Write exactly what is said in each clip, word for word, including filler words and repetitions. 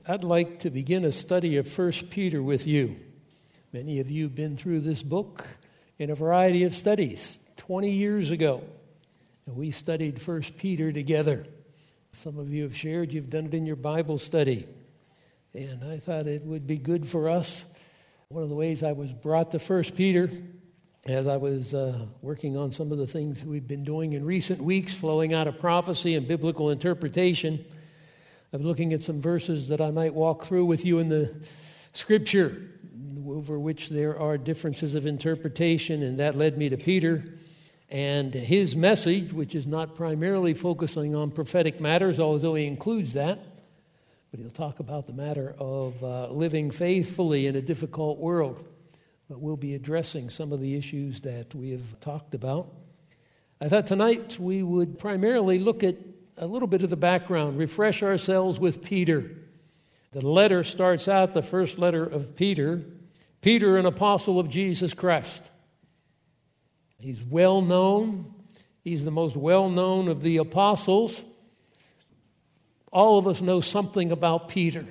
I'd like to begin a study of First Peter with you. Many of you have been through this book in a variety of studies. Twenty years ago, we studied First Peter together. Some of you have shared, you've done it in your Bible study. And I thought it would be good for us. One of the ways I was brought to First Peter, as I was uh, working on some of the things we've been doing in recent weeks, flowing out of prophecy and biblical interpretation, I was looking at some verses that I might walk through with you in the Scripture, over which there are differences of interpretation, and that led me to Peter and his message, which is not primarily focusing on prophetic matters, although he includes that, but he'll talk about the matter of uh, living faithfully in a difficult world. But we'll be addressing some of the issues that we have talked about. I thought tonight we would primarily look at a little bit of the background, refresh ourselves with Peter. The letter starts out, the first letter of Peter, Peter, an apostle of Jesus Christ. He's well known. He's the most well-known of the apostles. All of us know something about Peter.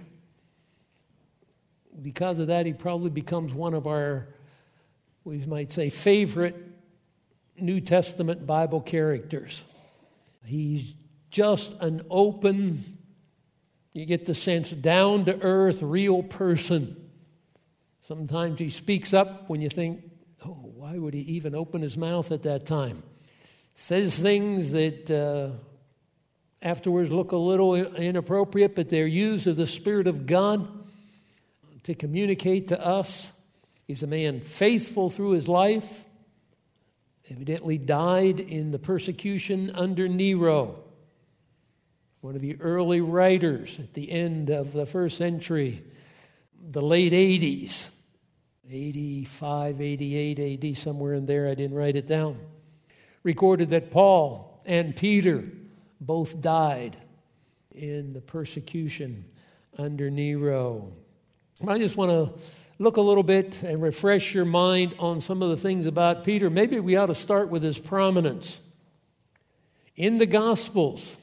Because of that, he probably becomes one of our, we might say, favorite New Testament Bible characters. He's just an open, you get the sense, down-to-earth, real person. Sometimes he speaks up when you think, oh, why would he even open his mouth at that time? Says things that uh, afterwards look a little inappropriate, but they're used of the Spirit of God to communicate to us. He's a man faithful through his life, evidently died in the persecution under Nero, one of the early writers at the end of the first century, the late eighties, eighty-five, eighty-eight A D, somewhere in there, I didn't write it down, recorded that Paul and Peter both died in the persecution under Nero. I just want to look a little bit and refresh your mind on some of the things about Peter. Maybe we ought to start with his prominence. In the Gospels,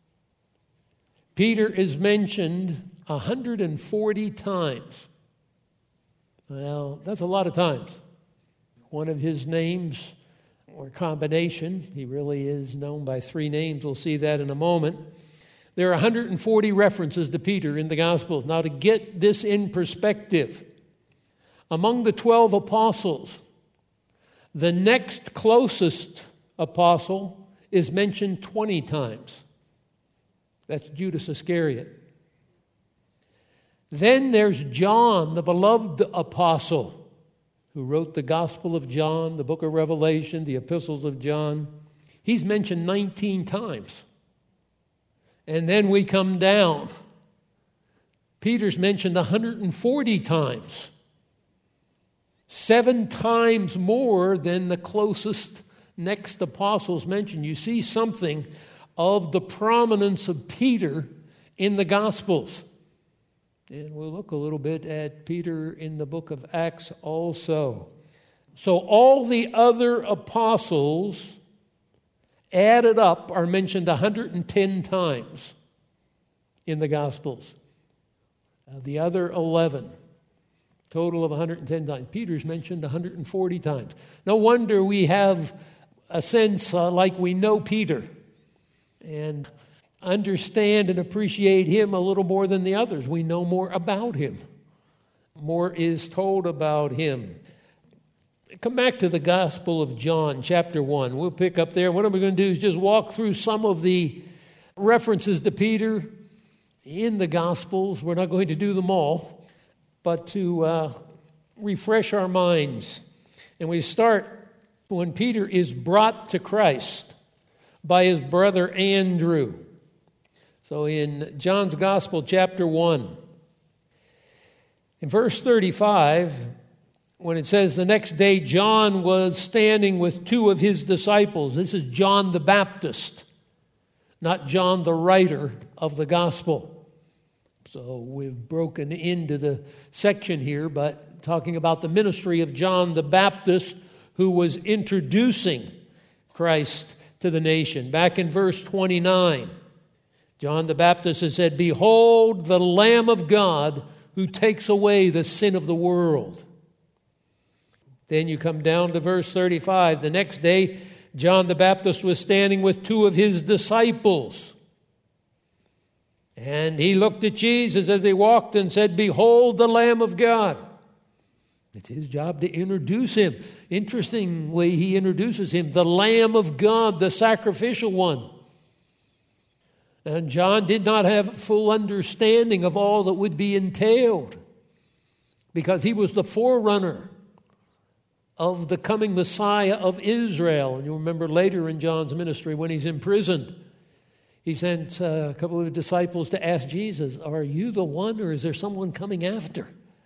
Peter is mentioned one hundred forty times. Well, that's a lot of times. One of his names, or combination, he really is known by three names. We'll see that in a moment. There are one hundred forty references to Peter in the Gospels. Now, to get this in perspective, among the twelve apostles, the next closest apostle is mentioned twenty times. That's Judas Iscariot. Then there's John, the beloved apostle, who wrote the Gospel of John, the book of Revelation, the epistles of John. He's mentioned nineteen times. And then we come down. Peter's mentioned one hundred forty times. Seven times more than the closest next apostles mentioned. You see something of the prominence of Peter in the Gospels. And we'll look a little bit at Peter in the book of Acts also. So all the other apostles added up are mentioned one hundred ten times in the Gospels. Uh, the other eleven, total of one hundred ten times. Peter's mentioned one hundred forty times. No wonder we have a sense uh, like we know Peter and understand and appreciate him a little more than the others. We know more about him. More is told about him. Come back to the Gospel of John, chapter one. We'll pick up there. What I'm going to do is just walk through some of the references to Peter in the Gospels. We're not going to do them all, but to uh, refresh our minds. And we start when Peter is brought to Christ by his brother Andrew. So in John's Gospel, chapter one, in verse thirty-five, when it says, the next day John was standing with two of his disciples. This is John the Baptist, not John the writer of the Gospel. So we've broken into the section here, but talking about the ministry of John the Baptist, who was introducing Christ to the nation. Back in verse twenty-nine, John the Baptist had said, "Behold the Lamb of God who takes away the sin of the world." Then you come down to verse thirty-five. The next day, John the Baptist was standing with two of his disciples. And he looked at Jesus as he walked and said, "Behold the Lamb of God." It's his job to introduce him. Interestingly, he introduces him, the Lamb of God, the sacrificial one. And John did not have full understanding of all that would be entailed, because he was the forerunner of the coming Messiah of Israel. And you'll remember later in John's ministry when he's imprisoned, he sent uh, a couple of disciples to ask Jesus, "Are you the one, or is there someone coming after?"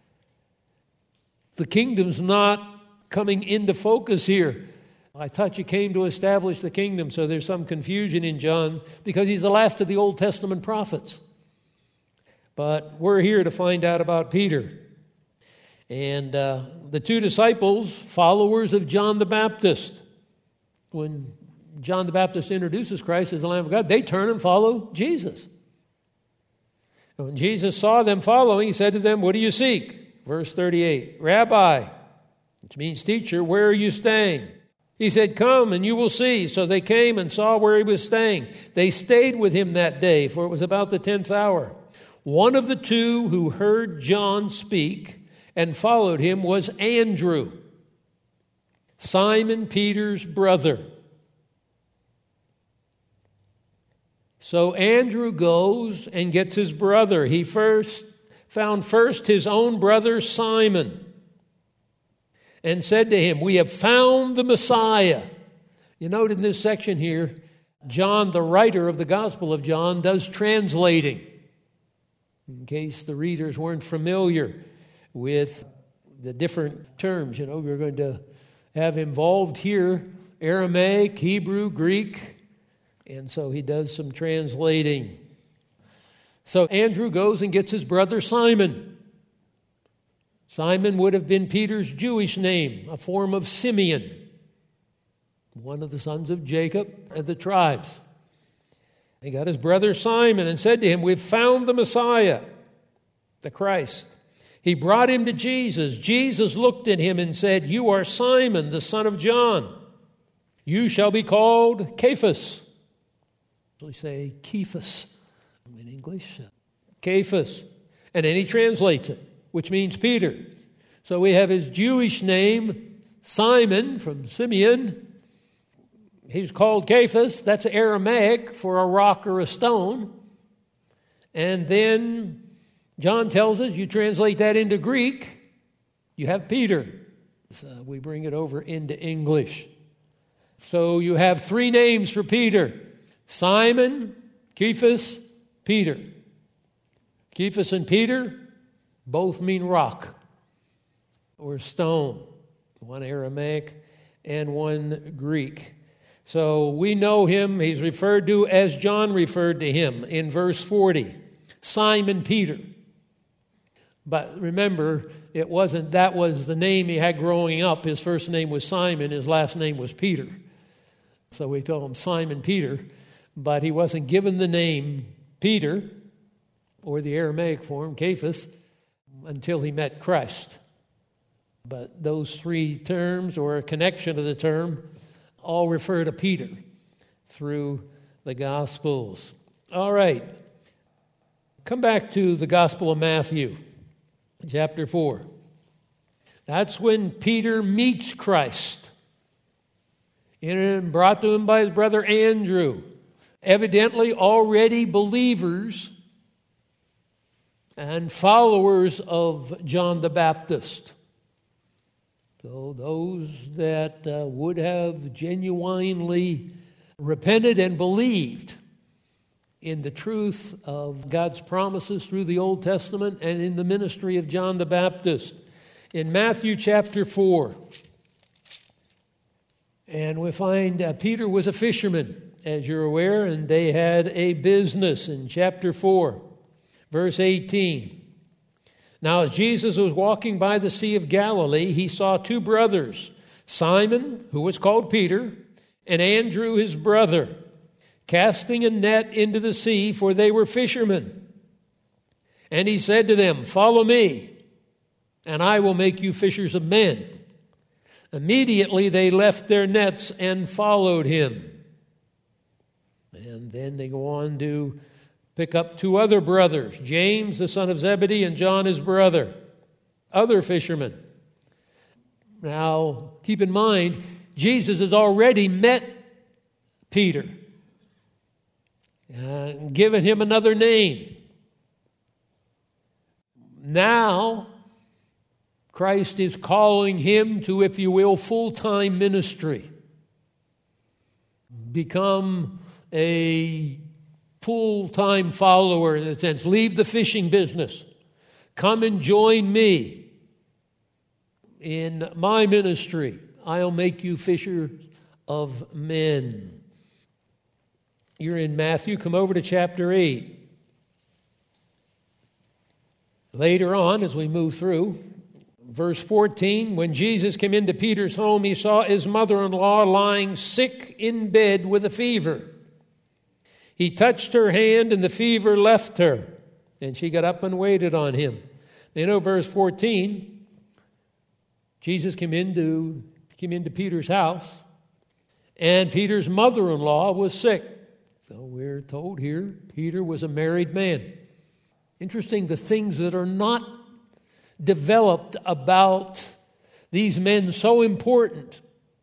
The kingdom's not coming into focus here. I thought you came to establish the kingdom, so there's some confusion in John because he's the last of the Old Testament prophets. But we're here to find out about Peter. And uh, the two disciples, followers of John the Baptist, when John the Baptist introduces Christ as the Lamb of God, they turn and follow Jesus. And when Jesus saw them following, he said to them, "What do you seek?" Verse thirty-eight, "Rabbi," which means teacher, "where are you staying?" He said, "Come and you will see." So they came and saw where he was staying. They stayed with him that day, for it was about the tenth hour. One of the two who heard John speak and followed him was Andrew, Simon Peter's brother. So Andrew goes and gets his brother. He first found first his own brother Simon and said to him, "We have found the Messiah." You note in this section here, John, the writer of the Gospel of John, does translating. In case the readers weren't familiar with the different terms, you know, we're going to have involved here Aramaic, Hebrew, Greek, and so he does some translating. So Andrew goes and gets his brother Simon. Simon would have been Peter's Jewish name, a form of Simeon, one of the sons of Jacob and the tribes. He got his brother Simon and said to him, "We've found the Messiah, the Christ." He brought him to Jesus. Jesus looked at him and said, "You are Simon, the son of John. You shall be called Cephas." We say Cephas in English, Cephas. And then he translates it, which means Peter. So we have his Jewish name, Simon, from Simeon. He's called Cephas. That's Aramaic for a rock or a stone. And then John tells us, you translate that into Greek, you have Peter. So we bring it over into English. So you have three names for Peter: Simon, Cephas, Peter. Cephas and Peter both mean rock or stone, one Aramaic and one Greek. So we know him, he's referred to as John referred to him in verse forty, Simon Peter. But remember, it wasn't, that was the name he had growing up. His first name was Simon, his last name was Peter. So we call him Simon Peter, but he wasn't given the name Peter, or the Aramaic form, Cephas, until he met Christ. But those three terms, or a connection of the term, all refer to Peter through the Gospels. All right. Come back to the Gospel of Matthew, chapter four. That's when Peter meets Christ, and brought to him by his brother Andrew, evidently already believers and followers of John the Baptist. So those that uh, would have genuinely repented and believed in the truth of God's promises through the Old Testament and in the ministry of John the Baptist. In Matthew chapter four, and we find uh, Peter was a fisherman, as you're aware, and they had a business in chapter four. Verse eighteen, now as Jesus was walking by the Sea of Galilee, he saw two brothers, Simon, who was called Peter, and Andrew his brother, casting a net into the sea, for they were fishermen. And he said to them, "Follow me, and I will make you fishers of men." Immediately they left their nets and followed him. And then they go on to pick up two other brothers, James, the son of Zebedee, and John, his brother, other fishermen. Now, keep in mind, Jesus has already met Peter, uh, given him another name. Now, Christ is calling him to, if you will, full-time ministry. Become a full-time follower in a sense. Leave the fishing business. Come and join me in my ministry. I'll make you fishers of men. You're in Matthew. Come over to chapter eight. Later on, as we move through, verse fourteen, when Jesus came into Peter's home, he saw his mother-in-law lying sick in bed with a fever. He touched her hand, and the fever left her, and she got up and waited on him. You know, verse fourteen, Jesus came into, came into Peter's house, and Peter's mother-in-law was sick. So we're told here, Peter was a married man. Interesting, the things that are not developed about these men so important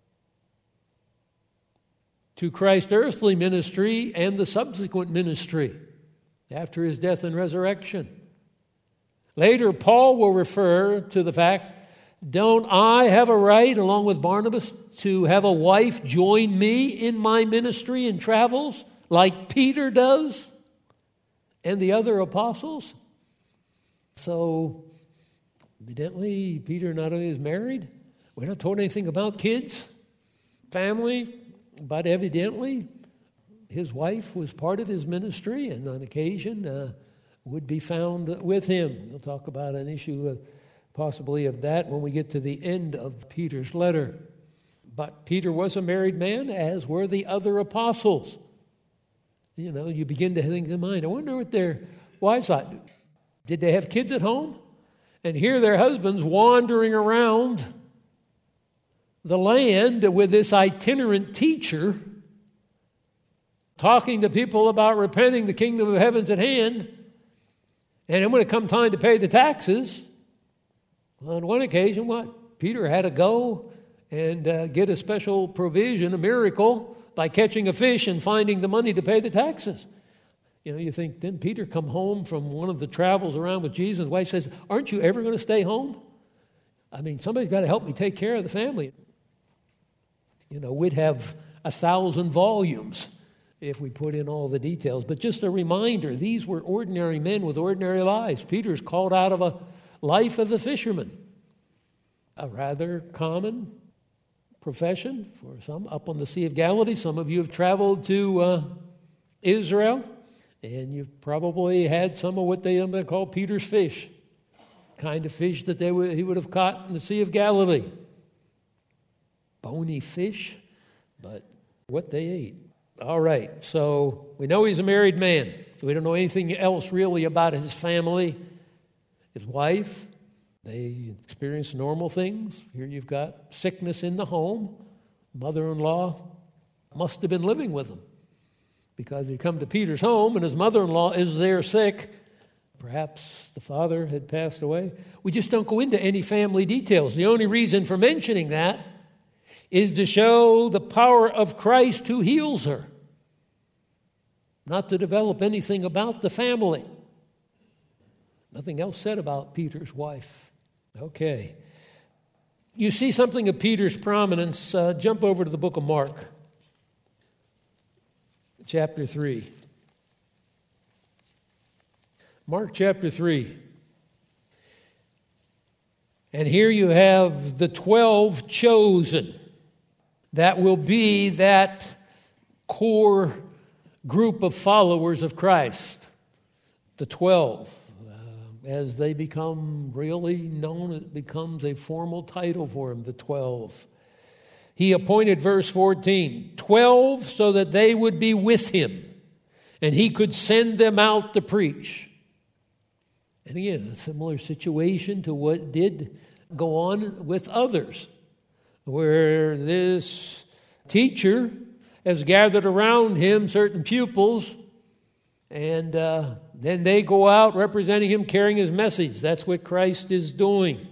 to Christ's earthly ministry and the subsequent ministry after his death and resurrection. Later, Paul will refer to the fact, don't I have a right, along with Barnabas, to have a wife join me in my ministry and travels like Peter does and the other apostles? So, evidently, Peter not only is married, we're not told anything about kids, family, but evidently his wife was part of his ministry and on occasion uh, would be found with him. We'll talk about an issue of, possibly of that when we get to the end of Peter's letter. But Peter was a married man, as were the other apostles. You know, you begin to think in mind, I wonder what their wives thought. Did they have kids at home? And here their husbands wandering around the land with this itinerant teacher, talking to people about repenting, the kingdom of heaven's at hand. And then when it come time to pay the taxes, on one occasion, what? Peter had to go and uh, get a special provision, a miracle, by catching a fish and finding the money to pay the taxes. You know, you think, didn't Peter come home from one of the travels around with Jesus? His wife says, aren't you ever going to stay home? I mean, somebody's got to help me take care of the family. You know, we'd have a thousand volumes if we put in all the details. But just a reminder, these were ordinary men with ordinary lives. Peter's called out of a life of a fisherman, a rather common profession for some up on the Sea of Galilee. Some of you have traveled to uh, Israel, and you've probably had some of what they call Peter's fish, kind of fish that they would, he would have caught in the Sea of Galilee. Bony fish, but what they ate. All right, so we know he's a married man. We don't know anything else really about his family. His wife, they experienced normal things. Here you've got sickness in the home. Mother-in-law must have been living with him, because he come to Peter's home and his mother-in-law is there sick. Perhaps the father had passed away. We just don't go into any family details. The only reason for mentioning that is to show the power of Christ who heals her, not to develop anything about the family. Nothing else said about Peter's wife. Okay. You see something of Peter's prominence. Uh, jump over to the book of Mark, chapter three. Mark chapter three. And here you have the twelve chosen. That will be that core group of followers of Christ. The twelve. Uh, as they become really known, it becomes a formal title for them, the twelve. He appointed, verse fourteen, twelve so that they would be with him, and he could send them out to preach. And again, a similar situation to what did go on with others, where this teacher has gathered around him certain pupils, and uh, then they go out representing him, carrying his message. That's what Christ is doing.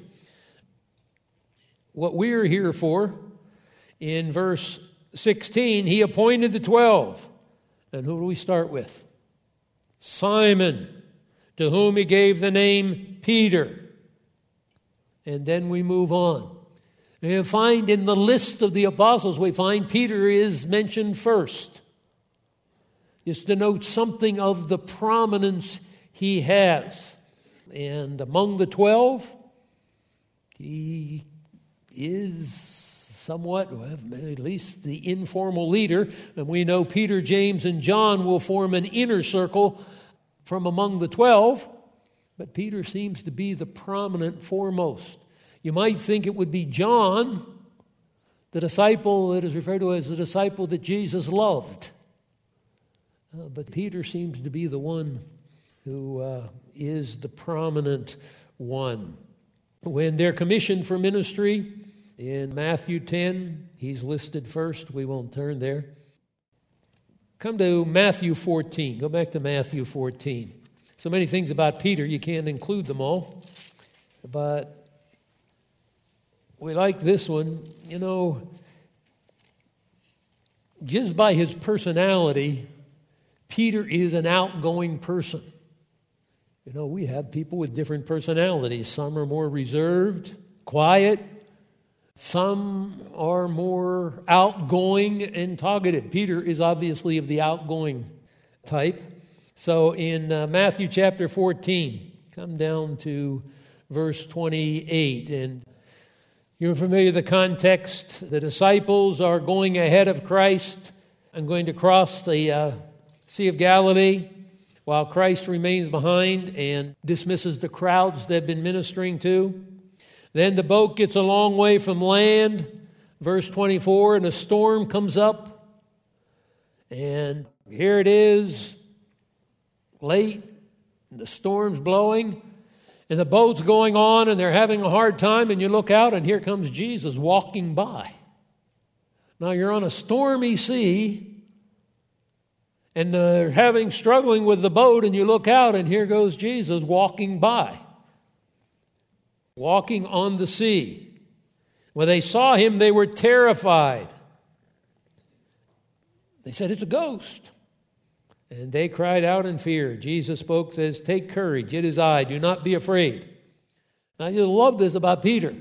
What we're here for, in verse sixteen, he appointed the twelve. And who do we start with? Simon, to whom he gave the name Peter. And then we move on. And you find in the list of the apostles, we find Peter is mentioned first. Just to note something of the prominence he has. And among the twelve, he is somewhat, well, at least the informal leader. And we know Peter, James, and John will form an inner circle from among the twelve. But Peter seems to be the prominent foremost. You might think it would be John, the disciple that is referred to as the disciple that Jesus loved. Uh, but Peter seems to be the one who uh, is the prominent one. When they're commissioned for ministry, in Matthew ten, he's listed first. We won't turn there. Come to Matthew fourteen. Go back to Matthew fourteen. So many things about Peter, you can't include them all. But we like this one. You know, just by his personality, Peter is an outgoing person. You know, we have people with different personalities. Some are more reserved, quiet. Some are more outgoing and targeted. Peter is obviously of the outgoing type. So in uh, Matthew chapter fourteen, come down to verse twenty-eight. And you're familiar with the context. The disciples are going ahead of Christ and going to cross the uh, Sea of Galilee, while Christ remains behind and dismisses the crowds they've been ministering to. Then the boat gets a long way from land, verse twenty-four, and a storm comes up. And here it is, late, and the storm's blowing, and the boat's going on, and they're having a hard time, and you look out, and here comes Jesus walking by. Now you're on a stormy sea, and they're having, struggling with the boat, and you look out, and here goes Jesus walking by. Walking on the sea. When they saw him, they were terrified. They said, "It's a ghost." And they cried out in fear. Jesus spoke, says, "Take courage, it is I, do not be afraid." Now, I just love this about Peter.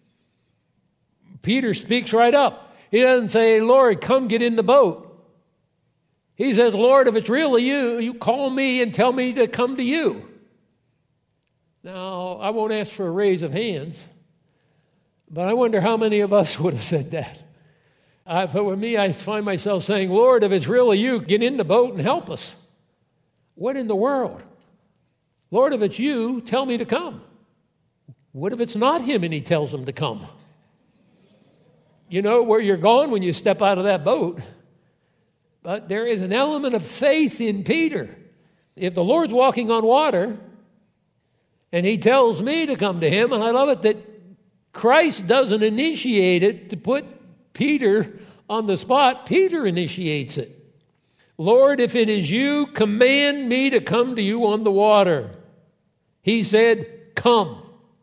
Peter speaks right up. He doesn't say, "Lord, come get in the boat." He says, "Lord, if it's really you, you call me and tell me to come to you." Now, I won't ask for a raise of hands, but I wonder how many of us would have said that. Uh, if it were me, I find myself saying, "Lord, if it's really you, get in the boat and help us." What in the world? Lord, if it's you, tell me to come. What if it's not him and he tells them to come? You know where you're going when you step out of that boat. But there is an element of faith in Peter. If the Lord's walking on water, and he tells me to come to him, and I love it that Christ doesn't initiate it to put Peter on the spot. Peter initiates it. "Lord, if it is you, command me to come to you on the water." He said, "Come."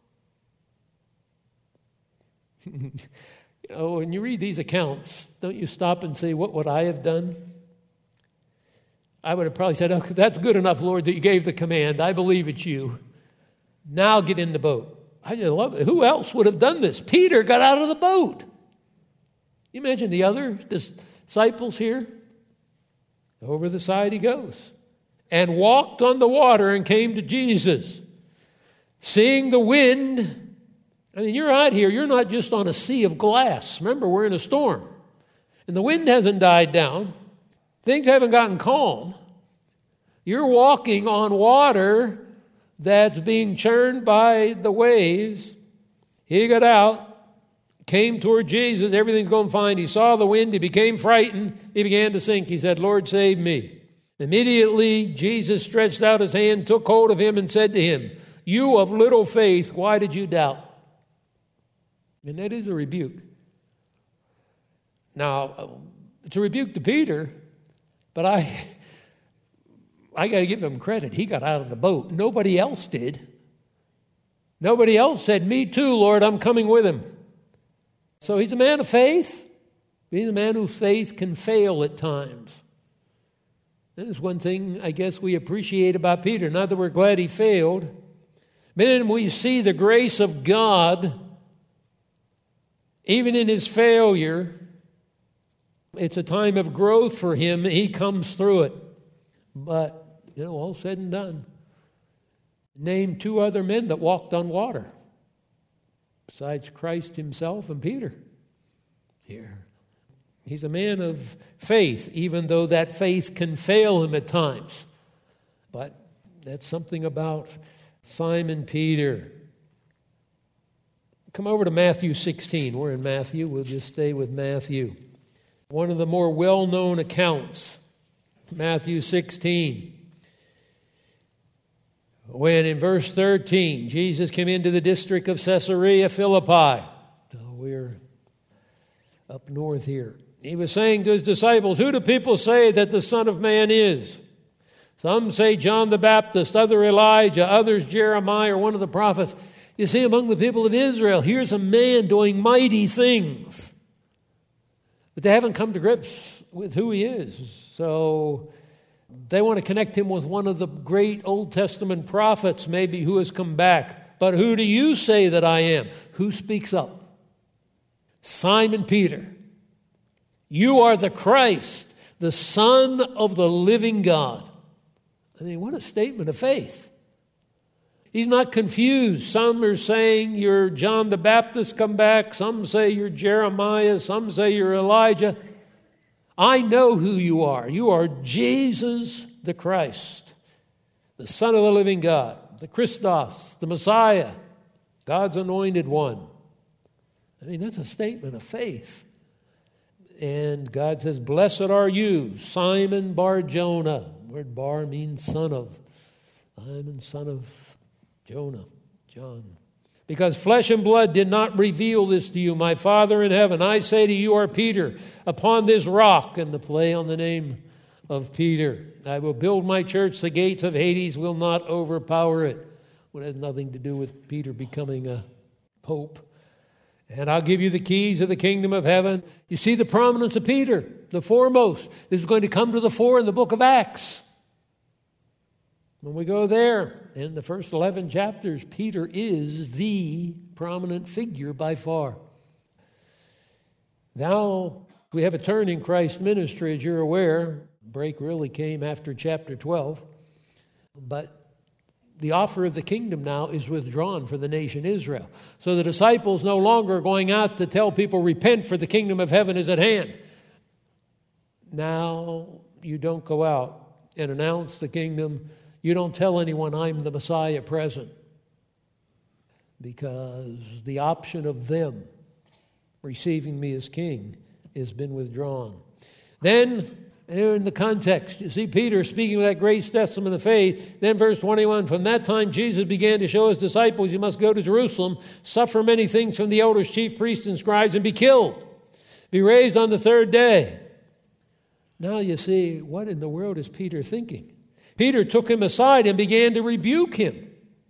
You know, when you read these accounts, don't you stop and say, "What would I have done?" I would have probably said, "Oh, that's good enough, Lord, that you gave the command. I believe it's you. Now get in the boat." I just love it. Who else would have done this? Peter got out of the boat. You imagine the other disciples here? Over the side he goes. "And walked on the water and came to Jesus." Seeing the wind, I mean, you're out here. You're not just on a sea of glass. Remember, we're in a storm. And the wind hasn't died down. Things haven't gotten calm. You're walking on water that's being churned by the waves. He got out, came toward Jesus. Everything's going fine. He saw the wind. He became frightened. He began to sink. He said, Lord, save me. Immediately, Jesus stretched out his hand, took hold of him, and said to him, you of little faith, why did you doubt? And that is a rebuke. Now, it's a rebuke to Peter, but I, I got to give him credit. He got out of the boat. Nobody else did. Nobody else said, me too, Lord, I'm coming with him. So he's a man of faith. He's a man whose faith can fail at times. That is one thing I guess we appreciate about Peter. Not that we're glad he failed, but then we see the grace of God, even in his failure. It's a time of growth for him. He comes through it. But, you know, all said and done, name two other men that walked on water besides Christ himself and Peter. Here, he's a man of faith, even though that faith can fail him at times. But that's something about Simon Peter. Come over to Matthew sixteen. We're in Matthew. We'll just stay with Matthew. One of the more well-known accounts, Matthew sixteen. When in verse thirteen, Jesus came into the district of Caesarea Philippi. So we're up north here. He was saying to his disciples, who do people say that the Son of Man is? Some say John the Baptist, others Elijah, others Jeremiah or one of the prophets. You see, among the people of Israel, here's a man doing mighty things. But they haven't come to grips with who he is. So they want to connect him with one of the great Old Testament prophets, maybe, who has come back. But who do you say that I am? Who speaks up? Simon Peter. You are the Christ, the Son of the living God. I mean, what a statement of faith. He's not confused. Some are saying you're John the Baptist come back. Some say you're Jeremiah. Some say you're Elijah. I know who you are. You are Jesus the Christ, the Son of the living God, the Christos, the Messiah, God's anointed one. I mean, that's a statement of faith. And God says, blessed are you, Simon Bar-Jonah. The word bar means son of. Simon, son of Jonah, John. Because flesh and blood did not reveal this to you, my Father in heaven. I say to you, you are Peter, upon this rock, and the play on the name of Peter. I will build my church, the gates of Hades will not overpower it. Well, it has nothing to do with Peter becoming a pope. And I'll give you the keys of the kingdom of heaven. You see the prominence of Peter, the foremost. This is going to come to the fore in the book of Acts. When we go there, in the first eleven chapters, Peter is the prominent figure by far. Now, we have a turn in Christ's ministry, as you're aware. Break really came after chapter twelve. But the offer of the kingdom now is withdrawn for the nation Israel. So the disciples no longer are going out to tell people, repent, for the kingdom of heaven is at hand. Now, you don't go out and announce the kingdom. You don't tell anyone I'm the Messiah present, because the option of them receiving me as king has been withdrawn. Then, in the context, you see Peter speaking with that great testament of faith. Then verse twenty-one, from that time Jesus began to show his disciples, you must go to Jerusalem, suffer many things from the elders, chief priests, and scribes, and be killed, be raised on the third day. Now you see, what in the world is Peter thinking? Peter took him aside and began to rebuke him,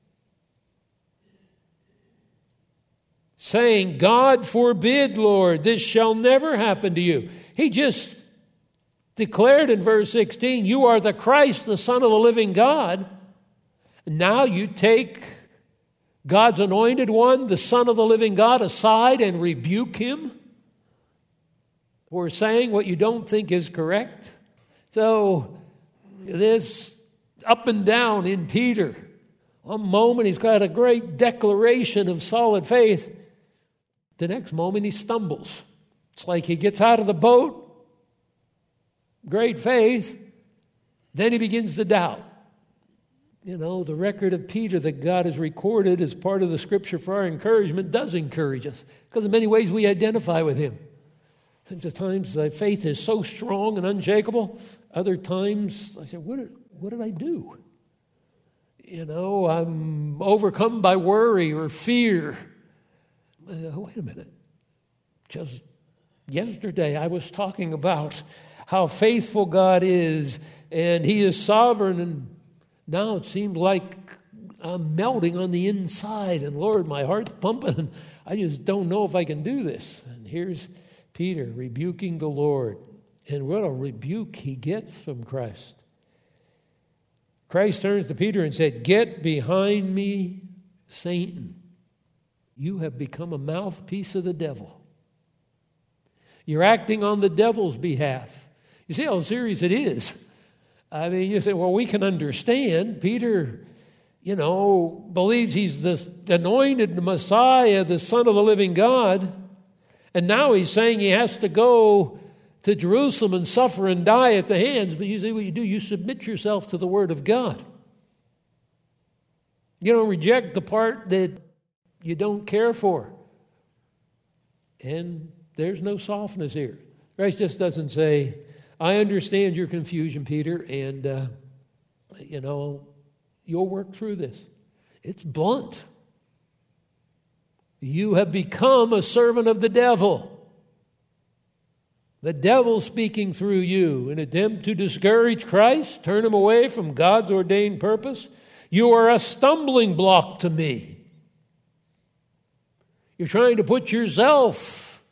saying, God forbid, Lord, this shall never happen to you. He just declared in verse sixteen, you are the Christ, the Son of the living God. And now you take God's anointed one, the Son of the living God, aside and rebuke him for saying what you don't think is correct. So this up and down in Peter. One moment he's got a great declaration of solid faith. The next moment he stumbles. It's like he gets out of the boat, great faith, then he begins to doubt. you know, the record of Peter that God has recorded as part of the Scripture for our encouragement does encourage us, because in many ways we identify with him. Sometimes my faith is so strong and unshakable. Other times I say, what did, what did I do? You know, I'm overcome by worry or fear. Uh, wait a minute. Just yesterday I was talking about how faithful God is, and he is sovereign, and now it seemed like I'm melting on the inside, and Lord, my heart's pumping, and I just don't know if I can do this. And here's Peter rebuking the Lord, and what a rebuke he gets from Christ. Christ turns to Peter and said, "Get behind me, Satan. You have become a mouthpiece of the devil. You're acting on the devil's behalf." You see how serious it is. I mean, you say, well, we can understand. Peter, you know, believes he's the anointed Messiah, the Son of the living God. And now he's saying he has to go to Jerusalem and suffer and die at the hands. But you see what you do? You submit yourself to the Word of God. You don't reject the part that you don't care for. And there's no softness here. Christ just doesn't say, I understand your confusion, Peter, and, uh, you know, you'll work through this. It's blunt. You have become a servant of the devil. The devil speaking through you in an attempt to discourage Christ, turn him away from God's ordained purpose. You are a stumbling block to me. You're trying to put yourself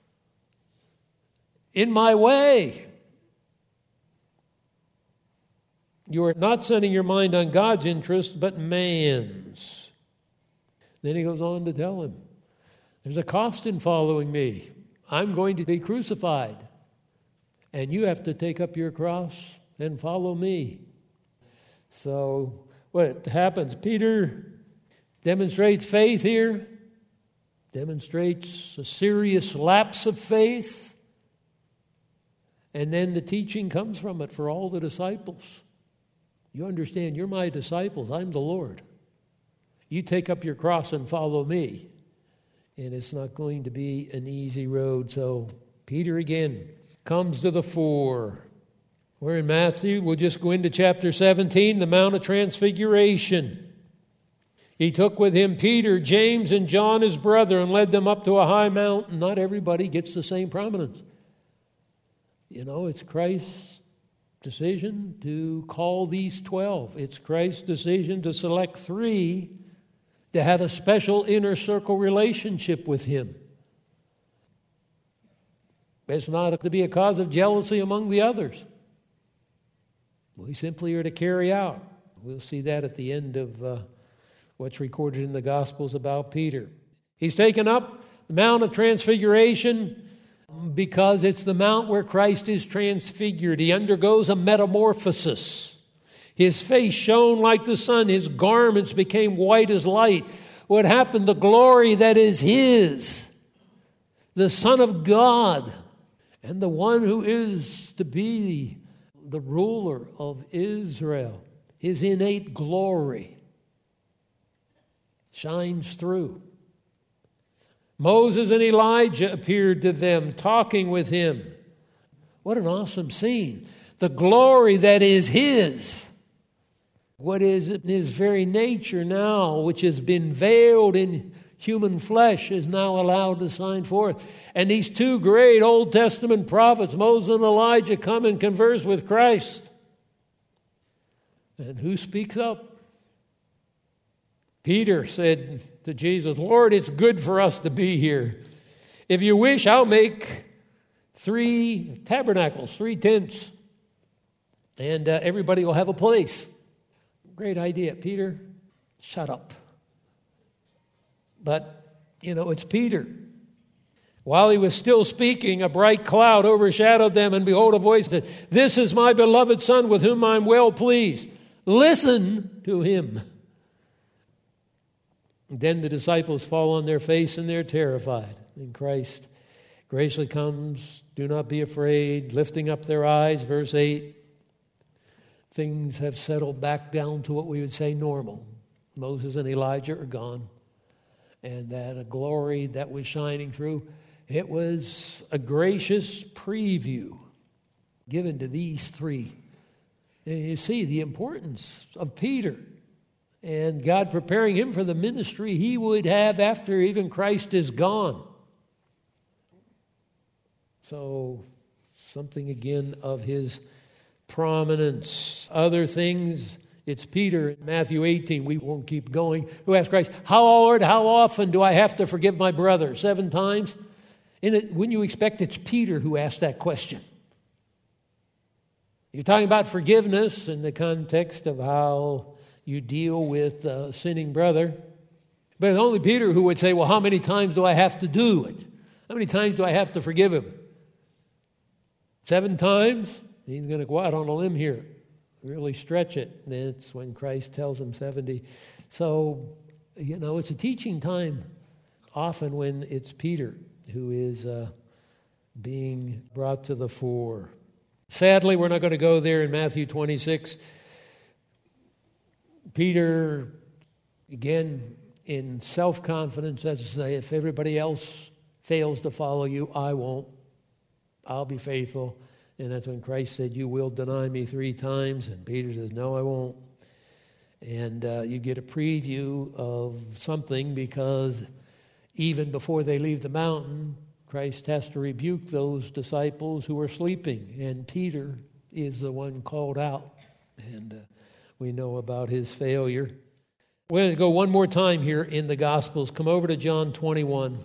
in my way. You are not setting your mind on God's interest, but man's. Then he goes on to tell him, there's a cost in following me. I'm going to be crucified. And you have to take up your cross and follow me. So what happens? Peter demonstrates faith here, demonstrates a serious lapse of faith, and then the teaching comes from it for all the disciples. You understand, you're my disciples. I'm the Lord. You take up your cross and follow me. And it's not going to be an easy road. So Peter again comes to the fore. We're in Matthew. We'll just go into chapter seventeen, the Mount of Transfiguration. He took with him Peter, James, and John, his brother, and led them up to a high mountain. Not everybody gets the same prominence. You know, it's Christ's decision to call these twelve. It's Christ's decision to select three to have a special inner circle relationship with him. It's not to be a cause of jealousy among the others. We simply are to carry out. We'll see that at the end of uh, what's recorded in the Gospels about Peter. He's taken up the Mount of Transfiguration because it's the mount where Christ is transfigured. He undergoes a metamorphosis. His face shone like the sun. His garments became white as light. What happened? The glory that is his, the Son of God, and the one who is to be the ruler of Israel, his innate glory shines through. Moses and Elijah appeared to them, talking with him. What an awesome scene. The glory that is his. What is in his very nature now, which has been veiled in human flesh, is now allowed to shine forth. And these two great Old Testament prophets, Moses and Elijah, come and converse with Christ. And who speaks up? Peter said to Jesus, Lord, it's good for us to be here. If you wish, I'll make three tabernacles, three tents, and uh, everybody will have a place. Great idea, Peter. Shut up. But, you know, it's Peter. While he was still speaking, a bright cloud overshadowed them, and behold, a voice said, This is my beloved Son with whom I'm well pleased. Listen to him. And then the disciples fall on their face and they're terrified. And Christ graciously comes, do not be afraid, lifting up their eyes, verse eight. things have settled back down to what we would say normal. Moses and Elijah are gone. And that a glory that was shining through, it was a gracious preview given to these three. And you see the importance of Peter and God preparing him for the ministry he would have after even Christ is gone. So, something again of his prominence. Other things, it's Peter in Matthew eighteen, we won't keep going, who asked Christ, "How, Lord, how often do I have to forgive my brother? Seven times?" And it, wouldn't you expect it's Peter who asked that question? You're talking about forgiveness in the context of how you deal with a sinning brother. But it's only Peter who would say, well, how many times do I have to do it? How many times do I have to forgive him? Seven times? He's going to go out on a limb here, really stretch it. And that's when Christ tells him seventy. So, you know, it's a teaching time often when it's Peter who is uh, being brought to the fore. Sadly, we're not going to go there in Matthew twenty-six. Peter, again, in self-confidence, as to say, if everybody else fails to follow you, I won't. I'll be faithful. And that's when Christ said, you will deny me three times. And Peter says, no, I won't. And uh, you get a preview of something, because even before they leave the mountain, Christ has to rebuke those disciples who are sleeping. And Peter is the one called out. And uh, we know about his failure. We're going to go one more time here in the Gospels. Come over to John twenty-one.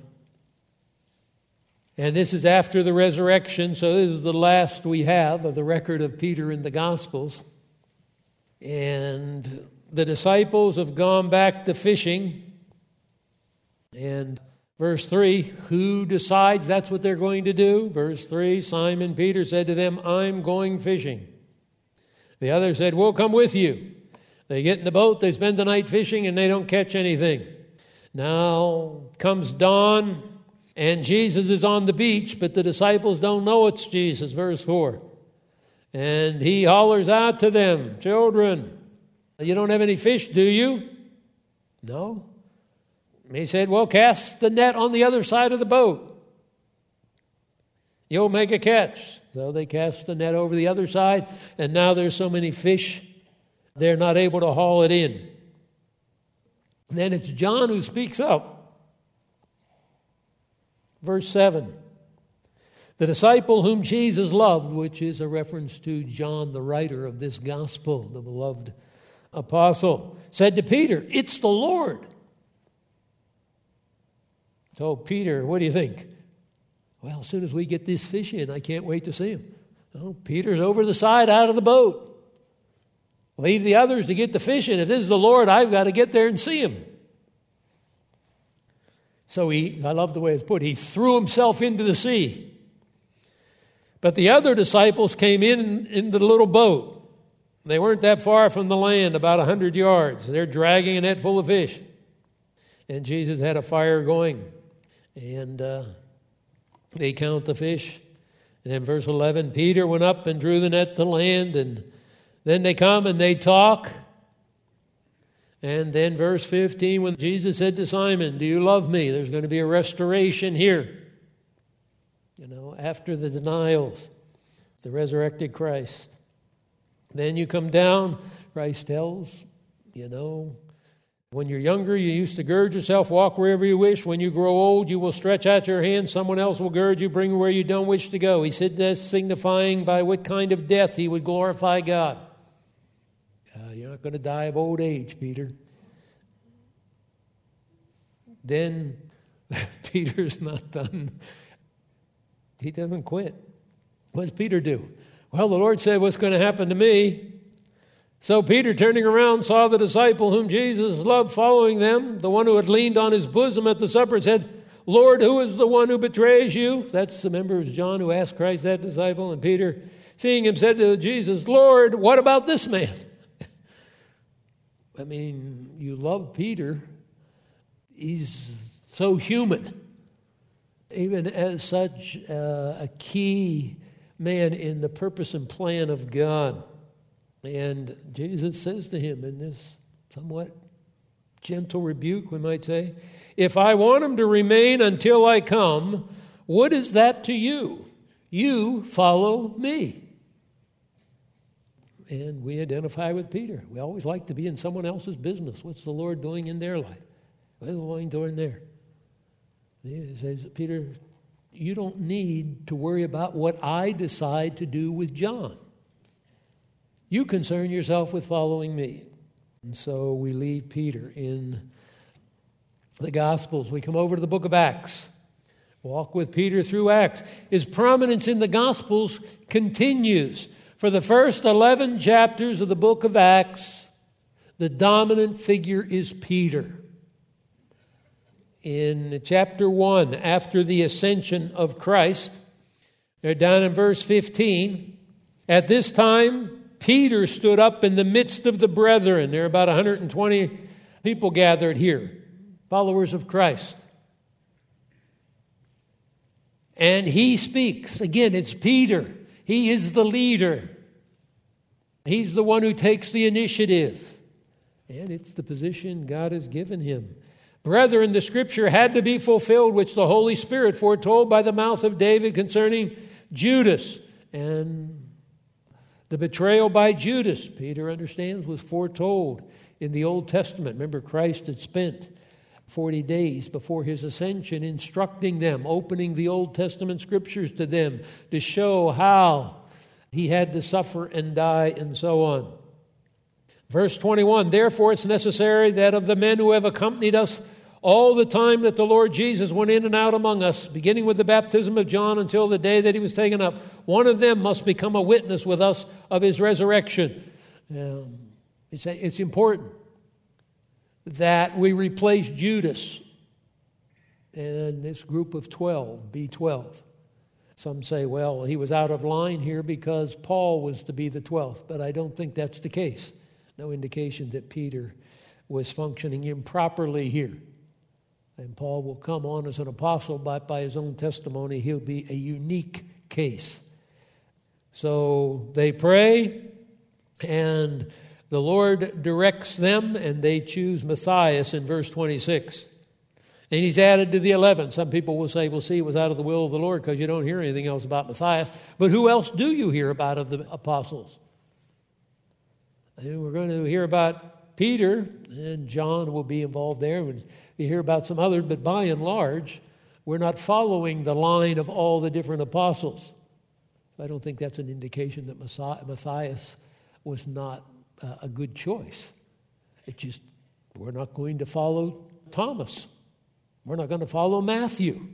And this is after the resurrection, so this is the last we have of the record of Peter in the Gospels. And the disciples have gone back to fishing. And verse three, who decides that's what they're going to do? Verse three, Simon Peter said to them, I'm going fishing. The other said, we'll come with you. They get in the boat, they spend the night fishing, and they don't catch anything. Now comes dawn, and Jesus is on the beach, but the disciples don't know it's Jesus. Verse four. And he hollers out to them, children, you don't have any fish, do you? No. He said, well, cast the net on the other side of the boat. You'll make a catch. So they cast the net over the other side, and now there's so many fish, they're not able to haul it in. Then it's John who speaks up. Verse seven. The disciple whom Jesus loved, which is a reference to John, the writer of this gospel, the beloved apostle, said to Peter, it's the Lord. So Peter, what do you think? Well, as soon as we get this fish in, I can't wait to see him. Oh, Peter's over the side out of the boat. Leave the others to get the fish in. If this is the Lord, I've got to get there and see him. So he, I love the way it's put, he threw himself into the sea. But the other disciples came in into the little boat. They weren't that far from the land, about a hundred yards. They're dragging a net full of fish. And Jesus had a fire going. And uh, they count the fish. And then verse eleven, Peter went up and drew the net to land. And then they come and they talk. And then verse fifteen, when Jesus said to Simon, do you love me? There's going to be a restoration here. You know, after the denials, the resurrected Christ. Then you come down, Christ tells, you know, when you're younger, you used to gird yourself, walk wherever you wish. When you grow old, you will stretch out your hand. Someone else will gird you, bring you where you don't wish to go. He said this, signifying by what kind of death he would glorify God. Uh, you're not going to die of old age, Peter. Then Peter's not done. He doesn't quit. What does Peter do? Well, the Lord said, what's going to happen to me? So Peter, turning around, saw the disciple whom Jesus loved following them, the one who had leaned on his bosom at the supper, and said, Lord, who is the one who betrays you? That's the member of John who asked Christ that disciple. And Peter, seeing him, said to Jesus, Lord, what about this man? I mean, you love Peter. He's so human. Even as such uh, a key man in the purpose and plan of God. And Jesus says to him in this somewhat gentle rebuke, we might say, if I want him to remain until I come, what is that to you? You follow me. And we identify with Peter. We always like to be in someone else's business. What's the Lord doing in their life? What's the Lord doing there? He says, Peter, you don't need to worry about what I decide to do with John. You concern yourself with following me. And so we leave Peter in the Gospels. We come over to the book of Acts. Walk with Peter through Acts. His prominence in the Gospels continues. For the first eleven chapters of the book of Acts, the dominant figure is Peter. In chapter one, after the ascension of Christ, they're down in verse fifteen. At this time, Peter stood up in the midst of the brethren. There are about one hundred twenty people gathered here, followers of Christ. And he speaks. Again, it's Peter. He is the leader. He's the one who takes the initiative. And it's the position God has given him. Brethren, the scripture had to be fulfilled, which the Holy Spirit foretold by the mouth of David concerning Judas. And the betrayal by Judas, Peter understands, was foretold in the Old Testament. Remember, Christ had spent forty days before his ascension instructing them, opening the Old Testament scriptures to them to show how he had to suffer and die and so on. Verse twenty-one, therefore it's necessary that of the men who have accompanied us all the time that the Lord Jesus went in and out among us, beginning with the baptism of John until the day that he was taken up, one of them must become a witness with us of his resurrection. Um, it's, it's important that we replace Judas and this group of twelve, be twelve. Some say, well, he was out of line here because Paul was to be the twelfth, but I don't think that's the case. No indication that Peter was functioning improperly here. And Paul will come on as an apostle, but by his own testimony, he'll be a unique case. So they pray, and the Lord directs them, and they choose Matthias in verse twenty-six. And he's added to the eleven. Some people will say, well, see, it was out of the will of the Lord because you don't hear anything else about Matthias. But who else do you hear about of the apostles? And we're going to hear about Peter, and John will be involved there. You hear about some others, but by and large, we're not following the line of all the different apostles. I don't think that's an indication that Matthias was not uh, a good choice. It's just, we're not going to follow Thomas. We're not going to follow Matthew.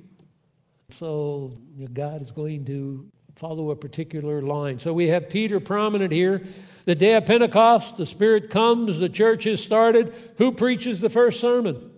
So you know, God is going to follow a particular line. So we have Peter prominent here. The day of Pentecost, the Spirit comes, the church is started. Who preaches the first sermon?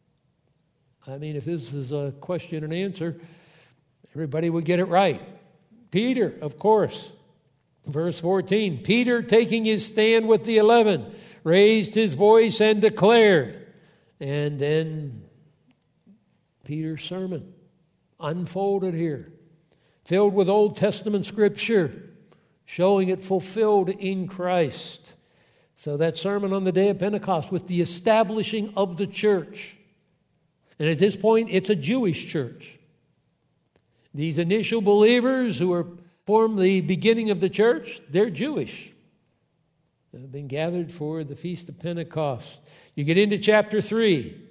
I mean, if this is a question and answer, everybody would get it right. Peter, of course. Verse fourteen, Peter, taking his stand with the eleven, raised his voice and declared. And then Peter's sermon unfolded here, filled with Old Testament scripture, showing it fulfilled in Christ. So that sermon on the day of Pentecost with the establishing of the church. And at this point, it's a Jewish church. These initial believers who are form the beginning of the church, they're Jewish. They've been gathered for the Feast of Pentecost. You get into chapter three.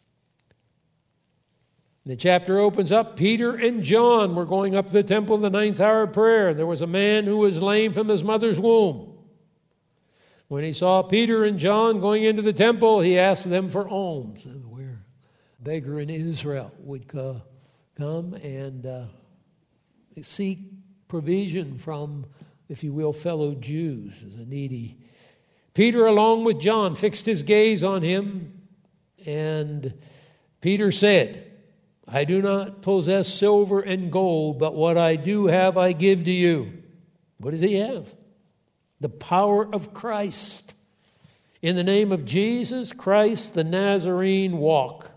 The chapter opens up, Peter and John were going up to the temple in the ninth hour of prayer. There was a man who was lame from his mother's womb. When he saw Peter and John going into the temple, he asked them for alms. Where a beggar in Israel would come and uh, seek provision from, if you will, fellow Jews, the needy. Peter, along with John, fixed his gaze on him, and Peter said, I do not possess silver and gold, but what I do have I give to you. What does he have? The power of Christ. In the name of Jesus Christ, the Nazarene, walk.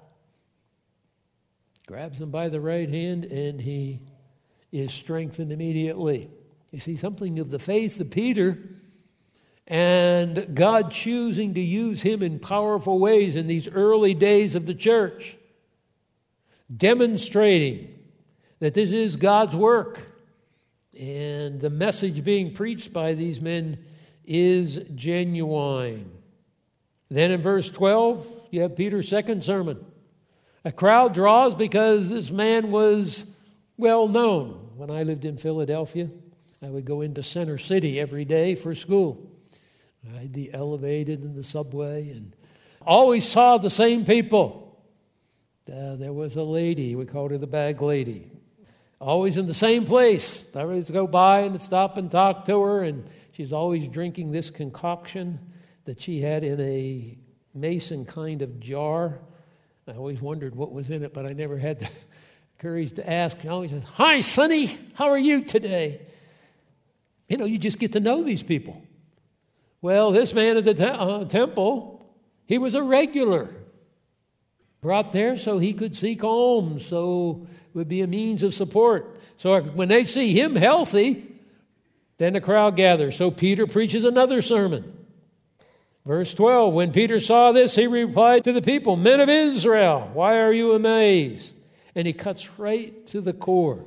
Grabs him by the right hand, and he is strengthened immediately. You see something of the faith of Peter and God choosing to use him in powerful ways in these early days of the church, demonstrating that this is God's work. And the message being preached by these men is genuine. Then in verse twelve, you have Peter's second sermon. A crowd draws because this man was well known. When I lived in Philadelphia, I would go into Center City every day for school. I'd be elevated in the subway and always saw the same people. Uh, there was a lady, we called her the bag lady, always in the same place. I would go by and stop and talk to her, and she's always drinking this concoction that she had in a mason kind of jar. I always wondered what was in it, but I never had the courage to ask. I always said, "Hi, Sonny, how are you today?" You know, you just get to know these people. Well, this man at the te- uh, temple, he was a regular. Brought there so he could seek alms, so it would be a means of support. So when they see him healthy, then the crowd gathers. So Peter preaches another sermon. Verse twelve, when Peter saw this, he replied to the people, "Men of Israel, why are you amazed?" And he cuts right to the core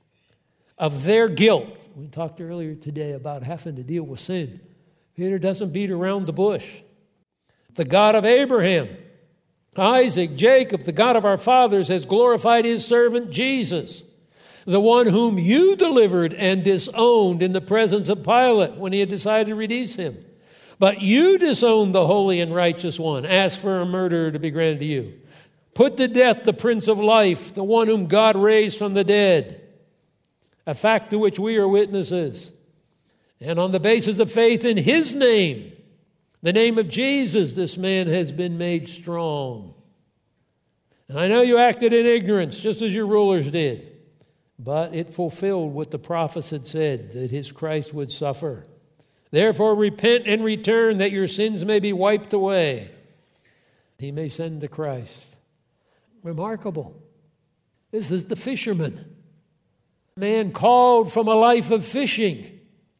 of their guilt. We talked earlier today about having to deal with sin. Peter doesn't beat around the bush. The God of Abraham, Isaac, Jacob, the God of our fathers, has glorified his servant Jesus, the one whom you delivered and disowned in the presence of Pilate when he had decided to release him. But you disowned the holy and righteous one, asked for a murderer to be granted to you. Put to death the Prince of Life, the one whom God raised from the dead, a fact to which we are witnesses. And on the basis of faith in his name, the name of Jesus, this man has been made strong. And I know you acted in ignorance, just as your rulers did. But it fulfilled what the prophets had said, that his Christ would suffer. Therefore repent and return, that your sins may be wiped away. He may send the Christ. Remarkable. This is the fisherman. Man called from a life of fishing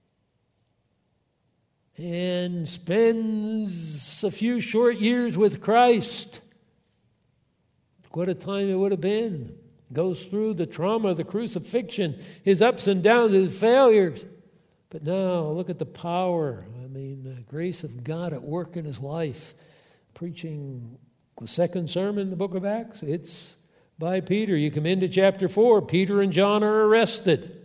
and spends a few short years with Christ. What a time it would have been. Goes through the trauma of the crucifixion, his ups and downs, his failures. But now look at the power, I mean, the grace of God at work in his life. Preaching the second sermon in the book of Acts, it's by Peter. You come into chapter four, Peter and John are arrested.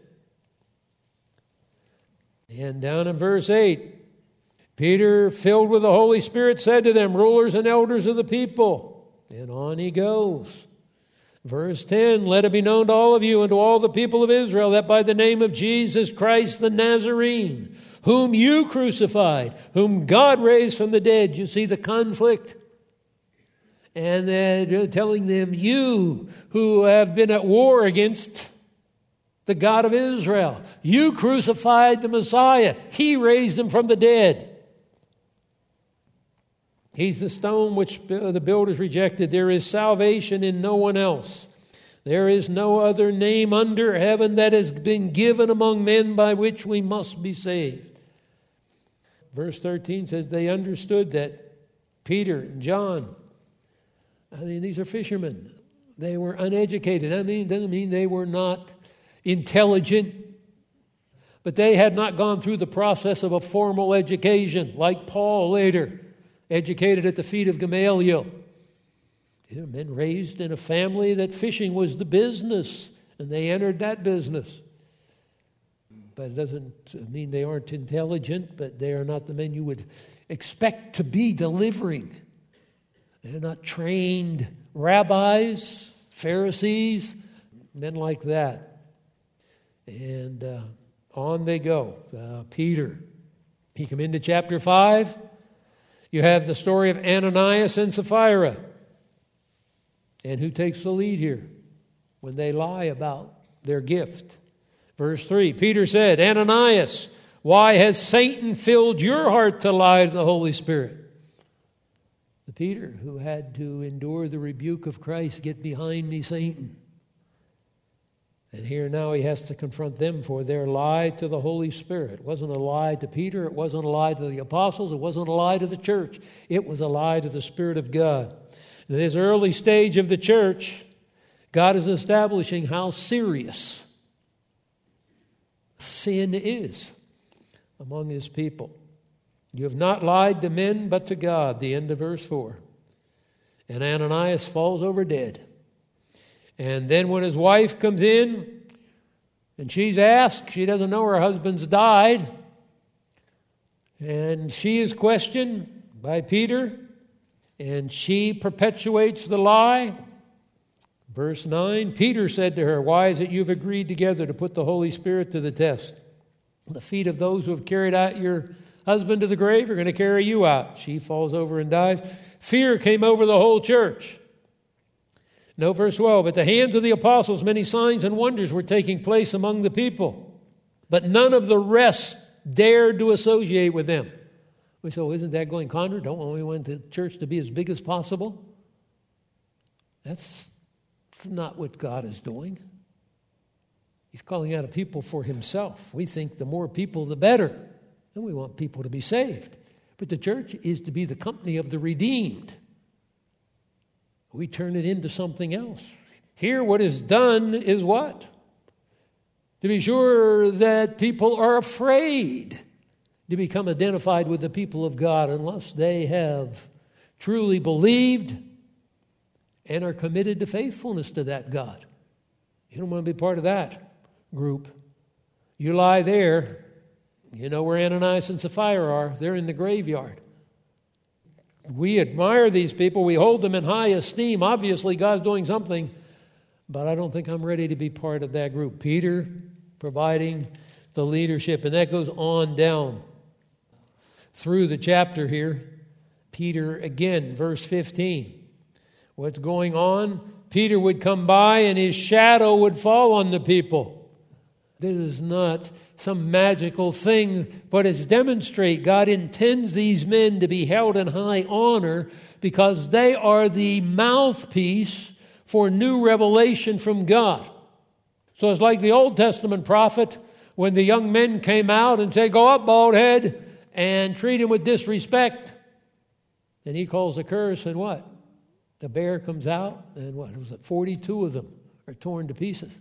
And down in verse eight, Peter, filled with the Holy Spirit, said to them, "Rulers and elders of the people." And on he goes. Verse ten, "Let it be known to all of you and to all the people of Israel that by the name of Jesus Christ the Nazarene, whom you crucified, whom God raised from the dead." You see the conflict? And they're telling them, you who have been at war against the God of Israel, you crucified the Messiah. He raised him from the dead. He's the stone which the builders rejected. There is salvation in no one else. There is no other name under heaven that has been given among men by which we must be saved. Verse thirteen says they understood that Peter and John, I mean, these are fishermen. They were uneducated. I mean, it doesn't mean they were not intelligent, but they had not gone through the process of a formal education like Paul later. Educated at the feet of Gamaliel. They had been raised in a family that fishing was the business, and they entered that business. But it doesn't mean they aren't intelligent, but they are not the men you would expect to be delivering. They're not trained rabbis, Pharisees, men like that. And uh, on they go. Uh, Peter, he come into chapter five. You have the story of Ananias and Sapphira. And who takes the lead here when they lie about their gift? Verse three, Peter said, "Ananias, why has Satan filled your heart to lie to the Holy Spirit?" The Peter who had to endure the rebuke of Christ, "Get behind me, Satan." And here now he has to confront them for their lie to the Holy Spirit. It wasn't a lie to Peter. It wasn't a lie to the apostles. It wasn't a lie to the church. It was a lie to the Spirit of God. In this early stage of the church, God is establishing how serious sin is among His people. You have not lied to men, but to God. The end of verse four. And Ananias falls over dead. And then when his wife comes in and she's asked, she doesn't know her husband's died. And she is questioned by Peter. And she perpetuates the lie. Verse nine, Peter said to her, "Why is it you've agreed together to put the Holy Spirit to the test? The feet of those who have carried out your husband to the grave are going to carry you out." She falls over and dies. Fear came over the whole church. No, verse twelve, "At the hands of the apostles many signs and wonders were taking place among the people, but none of the rest dared to associate with them." We say, well, isn't that going contrary? Don't we want the church to be as big as possible? That's not what God is doing. He's calling out a people for Himself. We think the more people, the better. And we want people to be saved. But the church is to be the company of the redeemed. We turn it into something else. Here, what is done is what? To be sure that people are afraid to become identified with the people of God unless they have truly believed and are committed to faithfulness to that God. You don't want to be part of that group. You lie there. You know where Ananias and Sapphira are. They're in the graveyard. We admire these people. We hold them in high esteem. Obviously, God's doing something, but I don't think I'm ready to be part of that group. Peter providing the leadership, and that goes on down through the chapter here. Peter, again, verse fifteen. What's going on? Peter would come by and his shadow would fall on the people. This is not some magical thing, but it's demonstrate God intends these men to be held in high honor because they are the mouthpiece for new revelation from God. So it's like the Old Testament prophet when the young men came out and said, "Go up, bald head," and treat him with disrespect. And he calls a curse, and what? The bear comes out, and what was it? forty-two of them are torn to pieces.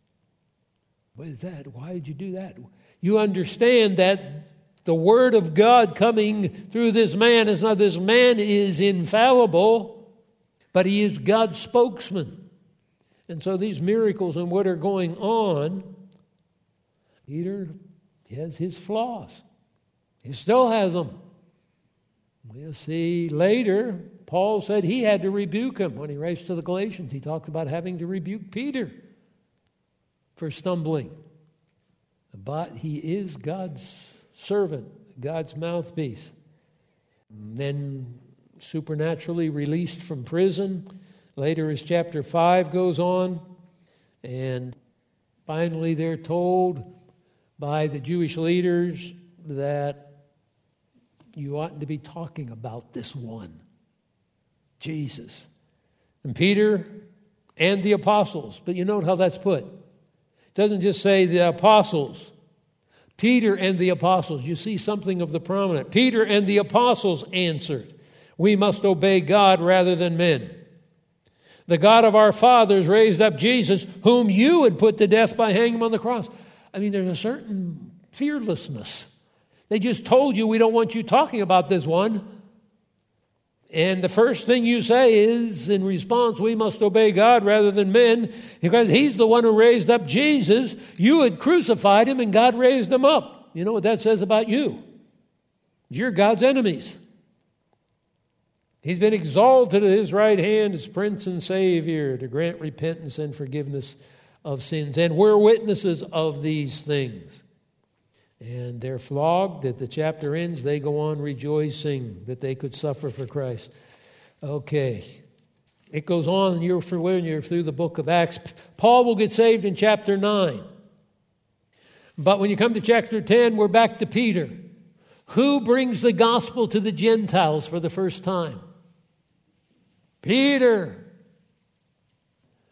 What is that? Why did you do that? You understand that the word of God coming through this man is not, this man is infallible, but he is God's spokesman. And so these miracles and what are going on, Peter has his flaws. He still has them. We'll see later, Paul said he had to rebuke him. When he writes to the Galatians, he talks about having to rebuke Peter for stumbling. But he is God's servant, God's mouthpiece. And then supernaturally released from prison. Later as chapter five goes on. And finally they're told by the Jewish leaders that you oughtn't to be talking about this one, Jesus. And Peter and the apostles. But you note how that's put. It doesn't just say the apostles. Peter and the apostles. You see something of the prominent. Peter and the apostles answered, "We must obey God rather than men. The God of our fathers raised up Jesus, whom you would put to death by hanging him on the cross." I mean, there's a certain fearlessness. They just told you, "We don't want you talking about this one." And the first thing you say is, in response, "We must obey God rather than men, because He's the one who raised up Jesus. You had crucified Him and God raised Him up." You know what that says about you? You're God's enemies. He's been exalted at His right hand as Prince and Savior to grant repentance and forgiveness of sins. And we're witnesses of these things. And they're flogged. At the chapter ends, they go on rejoicing that they could suffer for Christ. Okay. It goes on, and you're familiar through the book of Acts. Paul will get saved in chapter nine. But when you come to chapter ten, we're back to Peter. Who brings the gospel to the Gentiles for the first time? Peter.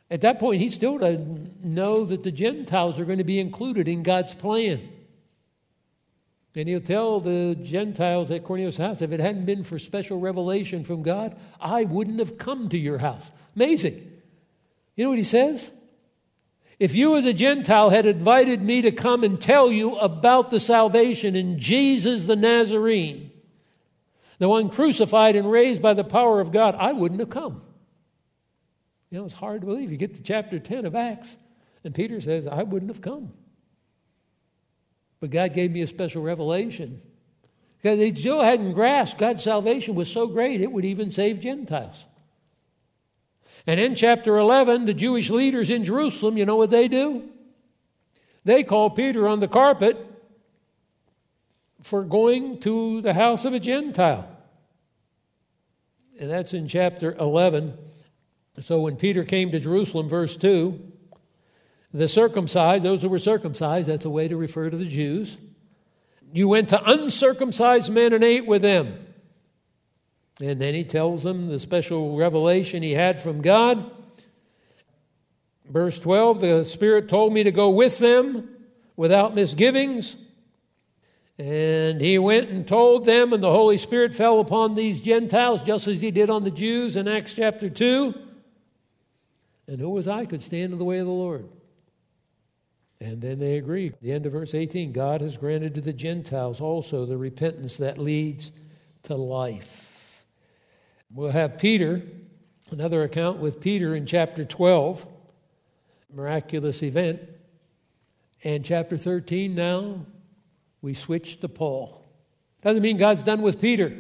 At that point, he still doesn't know that the Gentiles are going to be included in God's plan. And he'll tell the Gentiles at Cornelius' house, if it hadn't been for special revelation from God, I wouldn't have come to your house. Amazing. You know what he says? If you as a Gentile had invited me to come and tell you about the salvation in Jesus the Nazarene, the one crucified and raised by the power of God, I wouldn't have come. You know, it's hard to believe. You get to chapter ten of Acts, and Peter says, I wouldn't have come. But God gave me a special revelation. Because they still hadn't grasped God's salvation was so great, it would even save Gentiles. And in chapter eleven, the Jewish leaders in Jerusalem, you know what they do? They call Peter on the carpet for going to the house of a Gentile. And that's in chapter eleven. So when Peter came to Jerusalem, verse two, the circumcised, those who were circumcised, that's a way to refer to the Jews. You went to uncircumcised men and ate with them. And then he tells them the special revelation he had from God. Verse twelve, the Spirit told me to go with them without misgivings. And he went and told them, and the Holy Spirit fell upon these Gentiles, just as he did on the Jews in Acts chapter two. And who was I could stand in the way of the Lord? And then they agreed. The end of verse eighteen, God has granted to the Gentiles also the repentance that leads to life. We'll have Peter, another account with Peter in chapter twelve, miraculous event. And chapter thirteen now, we switch to Paul. Doesn't mean God's done with Peter.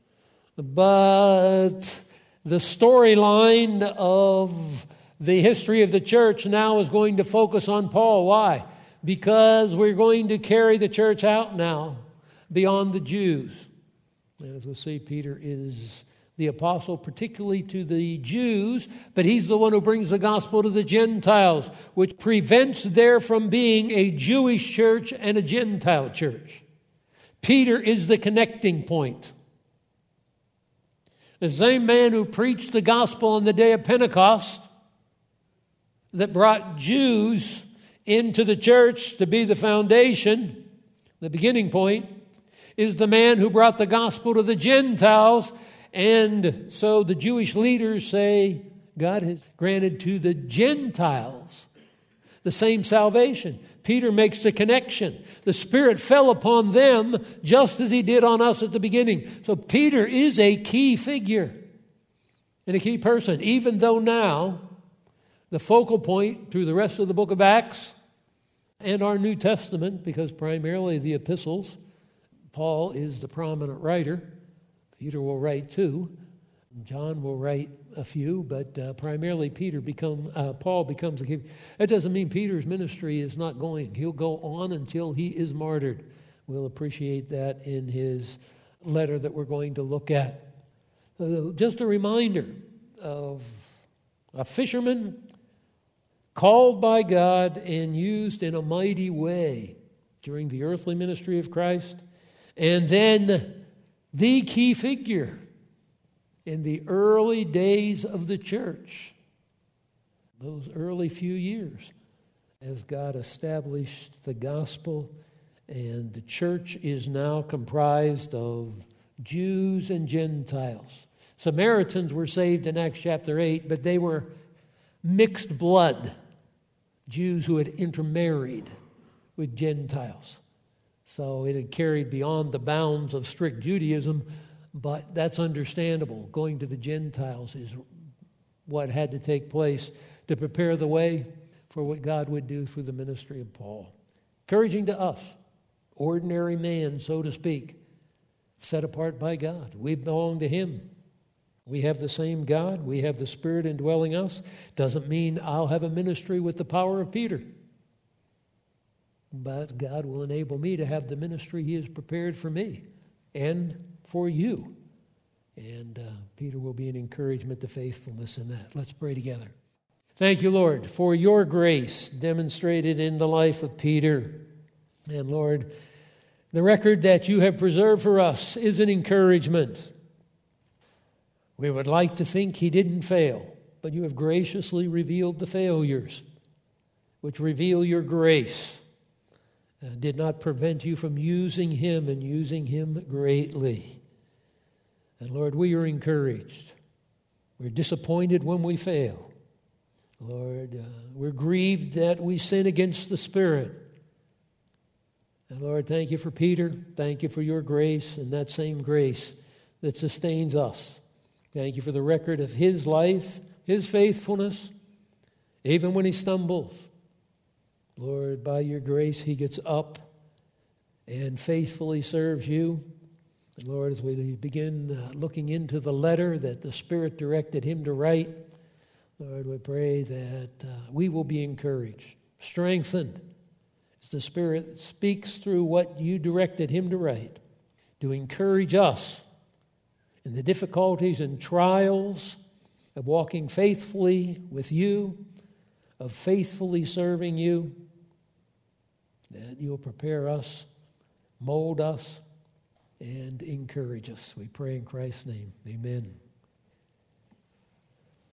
But the storyline of the history of the church now is going to focus on Paul. Why? Because we're going to carry the church out now beyond the Jews. And as we'll see, Peter is the apostle, particularly to the Jews, but he's the one who brings the gospel to the Gentiles, which prevents there from being a Jewish church and a Gentile church. Peter is the connecting point. The same man who preached the gospel on the day of Pentecost that brought Jews into the church to be the foundation, the beginning point, is the man who brought the gospel to the Gentiles. And so the Jewish leaders say God has granted to the Gentiles the same salvation. Peter makes the connection. The Spirit fell upon them just as he did on us at the beginning. So Peter is a key figure and a key person, even though now the focal point through the rest of the book of Acts and our New Testament, because primarily the epistles, Paul is the prominent writer. Peter will write two. John will write a few, but uh, primarily Peter become uh, Paul becomes a key. That doesn't mean Peter's ministry is not going. He'll go on until he is martyred. We'll appreciate that in his letter that we're going to look at. Uh, just a reminder of a fisherman called by God and used in a mighty way during the earthly ministry of Christ, and then the key figure in the early days of the church, those early few years, as God established the gospel, and the church is now comprised of Jews and Gentiles. Samaritans were saved in Acts chapter eight, but they were mixed blood, Jews who had intermarried with Gentiles. So it had carried beyond the bounds of strict Judaism, but that's understandable. Going to the Gentiles is what had to take place to prepare the way for what God would do through the ministry of Paul. Encouraging to us, ordinary man, so to speak, set apart by God. We belong to Him. We have the same God. We have the Spirit indwelling us. Doesn't mean I'll have a ministry with the power of Peter. But God will enable me to have the ministry He has prepared for me and for you. And uh, Peter will be an encouragement to faithfulness in that. Let's pray together. Thank you, Lord, for your grace demonstrated in the life of Peter. And Lord, the record that you have preserved for us is an encouragement. We would like to think he didn't fail. but you have graciously revealed the failures, which reveal your grace, uh, did not prevent you from using him and using him greatly. And Lord, we are encouraged. We're disappointed when we fail. Lord, uh, we're grieved that we sin against the Spirit. And Lord, thank you for Peter. Thank you for your grace and that same grace that sustains us. Thank you for the record of his life, his faithfulness, even when he stumbles. Lord, by your grace, he gets up and faithfully serves you. And Lord, as we begin uh, looking into the letter that the Spirit directed him to write, Lord, we pray that uh, we will be encouraged, strengthened, as the Spirit speaks through what you directed him to write, to encourage us in the difficulties and trials of walking faithfully with you, of faithfully serving you, that you'll prepare us, mold us, and encourage us. We pray in Christ's name. Amen.